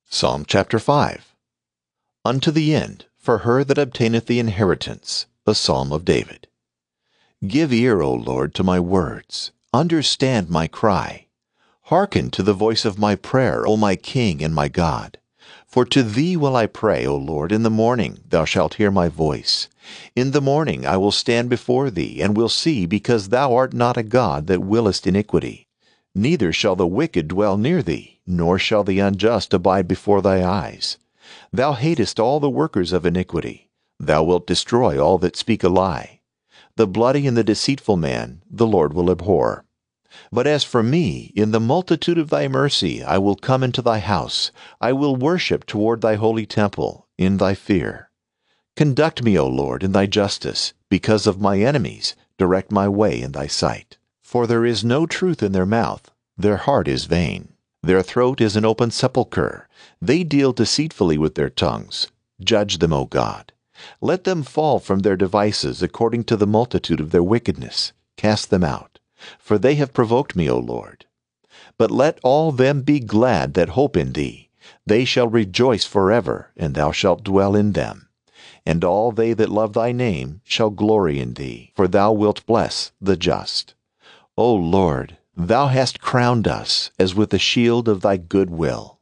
Psalm chapter 5. Unto the end, for her that obtaineth the inheritance, a psalm of David. Give ear, O Lord, to my words. Understand my cry. Hearken to the voice of my prayer, O my King and my God. For to thee will I pray, O Lord, in the morning thou shalt hear my voice. In the morning I will stand before thee, and will see, because thou art not a God that willest iniquity. Neither shall the wicked dwell near thee, nor shall the unjust abide before thy eyes. Thou hatest all the workers of iniquity. Thou wilt destroy all that speak a lie. The bloody and the deceitful man the Lord will abhor. But as for me, in the multitude of thy mercy I will come into thy house. I will worship toward thy holy temple, in thy fear. Conduct me, O Lord, in thy justice. Because of my enemies, direct my way in thy sight. For there is no truth in their mouth. Their heart is vain. Their throat is an open sepulchre. They deal deceitfully with their tongues. Judge them, O God. Let them fall from their devices according to the multitude of their wickedness. Cast them out. For they have provoked me, O Lord. But let all them be glad that hope in thee. They shall rejoice forever, and thou shalt dwell in them. And all they that love thy name shall glory in thee, for thou wilt bless the just. O Lord, thou hast crowned us as with the shield of thy good will.